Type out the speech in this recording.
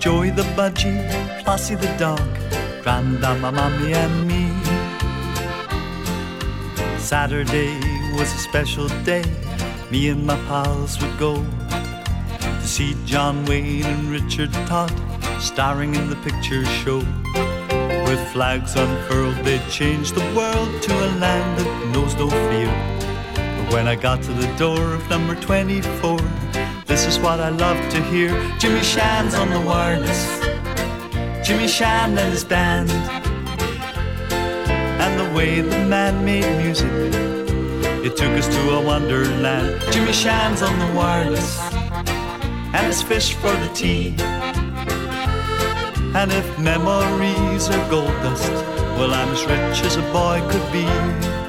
Joey the budgie, Flossie the dog, Grandma, Mommy and me. Saturday was a special day. Me and my pals would go to see John Wayne and Richard Todd starring in the picture show. With flags unfurled, they'd change the world to a land that knows no fear. But when I got to the door of number 24, this is what I loved to hear. Jimmy Shan's on the wireless, Jimmy Shan and his band, and the way the man made music, it took us to a wonderland. Jimmy Shan's on the wireless, and his fish for the tea. And if memories are gold dust, well, I'm as rich as a boy could be.